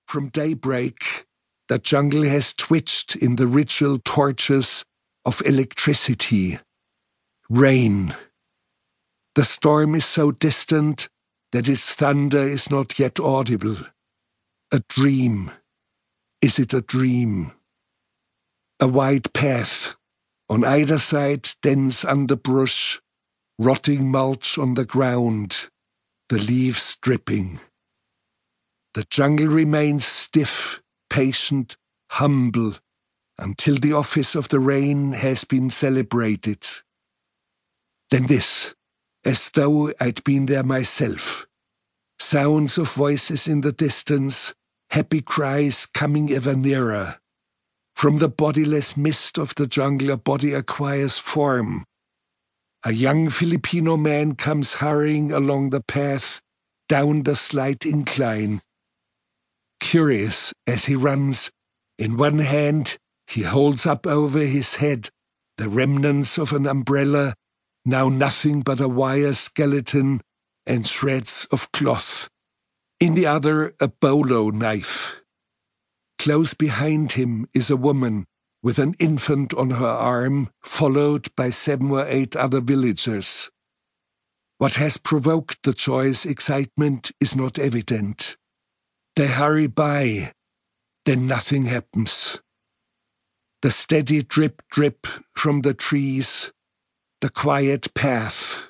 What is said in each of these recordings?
From daybreak, the jungle has twitched in the ritual torches of electricity. Rain. The storm is so distant that its thunder is not yet audible. A dream. Is it a dream? A wide path. On either side, dense underbrush, rotting mulch on the ground, the leaves dripping. The jungle remains stiff, patient, humble, until the office of the rain has been celebrated. Then this, as though I'd been there myself. Sounds of voices in the distance, happy cries coming ever nearer. From the bodiless mist of the jungle, a body acquires form. A young Filipino man comes hurrying along the path, down the slight incline. Curious as he runs, in one hand he holds up over his head the remnants of an umbrella, now nothing but a wire skeleton and shreds of cloth. In the other, a bolo knife. Close behind him is a woman with an infant on her arm, followed by 7 or 8 other villagers. What has provoked the joyous excitement is not evident. They hurry by, then nothing happens. The steady drip from the trees, the quiet path.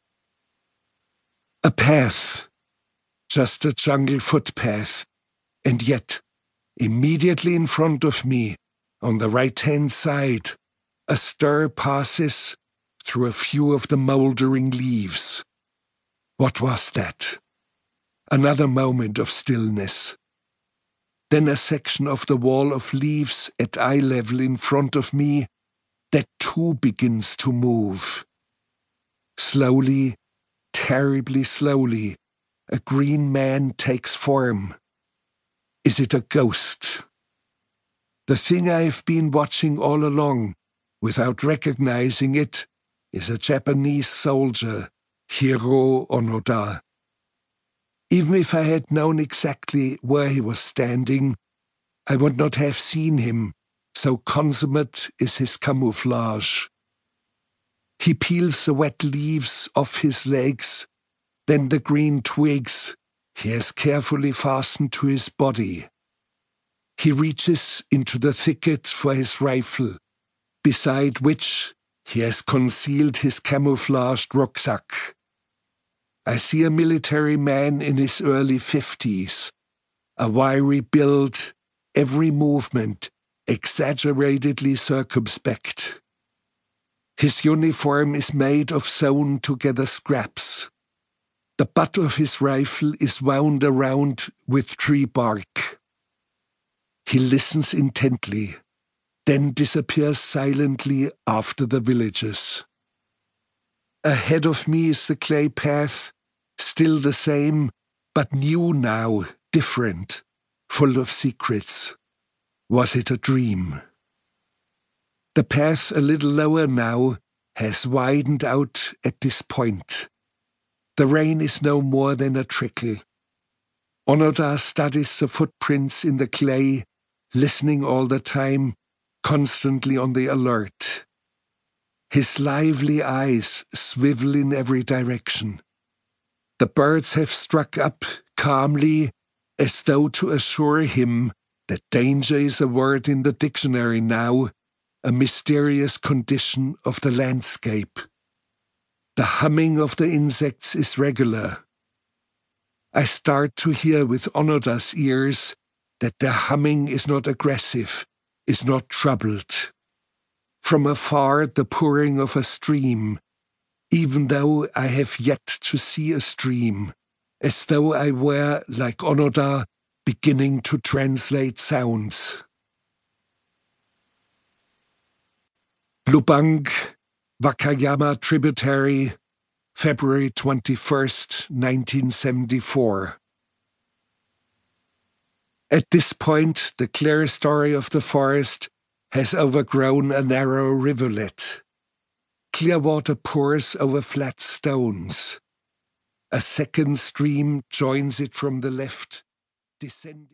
A path, just a jungle footpath, and yet, immediately in front of me, on the right-hand side, a stir passes through a few of the mouldering leaves. What was that? Another moment of stillness. Then a section of the wall of leaves at eye level in front of me, that too begins to move. Slowly, terribly slowly, a green man takes form. Is it a ghost? The thing I've been watching all along, without recognizing it, is a Japanese soldier, Hiro Onoda. Even if I had known exactly where he was standing, I would not have seen him, so consummate is his camouflage. He peels the wet leaves off his legs, then the green twigs he has carefully fastened to his body. He reaches into the thicket for his rifle, beside which he has concealed his camouflaged rucksack. I see a military man in his early 50s, a wiry build, every movement exaggeratedly circumspect. His uniform is made of sewn-together scraps. The butt of his rifle is wound around with tree bark. He listens intently, then disappears silently after the villagers. Ahead of me is the clay path, still the same, but new now, different, full of secrets. Was it a dream? The path a little lower now has widened out at this point. The rain is no more than a trickle. Onoda studies the footprints in the clay, listening all the time, constantly on the alert. His lively eyes swivel in every direction. The birds have struck up calmly, as though to assure him that danger is a word in the dictionary now, a mysterious condition of the landscape. The humming of the insects is regular. I start to hear with Onoda's ears that their humming is not aggressive, is not troubled. From afar, the pouring of a stream, even though I have yet to see a stream, as though I were, like Onoda, beginning to translate sounds. Lubang, Wakayama Tributary, February 21st, 1974. At this point, the clear story of the forest has overgrown a narrow rivulet. Clear water pours over flat stones. A second stream joins it from the left, descending.